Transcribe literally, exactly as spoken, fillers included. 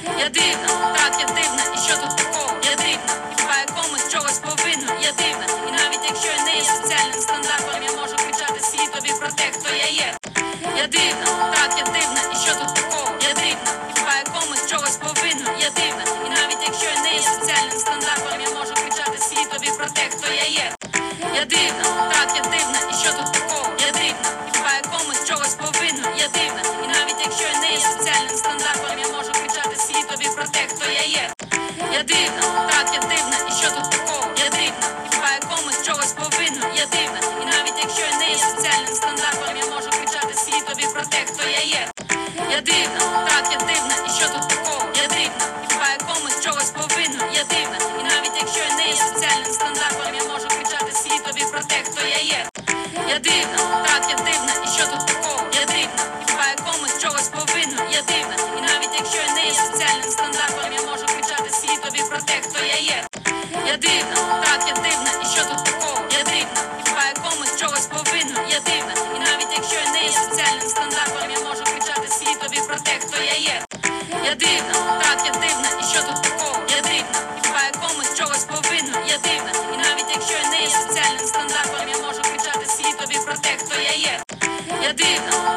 Я дивна, так я дивна, і що тут такого? Я дивна, хіба якомусь чогось повинна? Я дивна, і навіть якщо я не є соціальним стандартом, я можу кричати світові про те, хто я є. Я дивна, так я дивна, і що тут такого? Я дивна, хіба якомусь чогось повинна? Я дивна, і навіть якщо я не є соціальним стандартом, я можу кричати світові про те, хто я є. Я дивна, так я дивна, і що тут такого? Я дивна, хіба якомусь чогось повинна? Я дивна, і навіть якщо я не є соціальним стандартом, я можу кричати світові про те, хто я є. Я дивна, так я дивна, і що тут такого? Я дивна, хіба якомусь чогось повинна? Я дивна, і навіть якщо я не є соціальним стандартом, я можу кричати світові про те, хто я є. Я дивна, так я дивна, і що тут такого? Я дивна, хіба якомусь чогось повинна? Я дивна, і навіть якщо я не є соціальним стандартом, я можу кричати світові про те, хто я є. Я дивна, так я дивна, і що тут такого? Я дивна, хіба якомусь чогось повинна? Я дивна, і навіть якщо я не є соціальним стандартом, я можу кричати світові про те, хто я є. Я дивна, так я дивна, і що тут такого? Я дивна, хіба якомусь чогось повинна? Я дивна, і навіть якщо я не є соціальним стандартом, я можу кричати світові про те, хто я є. Я дивна, так я дивна, і що тут такого? Я дивна, хіба якомусь чогось повинна? Я дивна, і навіть якщо я не є соціальним стандартом, я можу кричати світові про те, хто я є. Я дивна,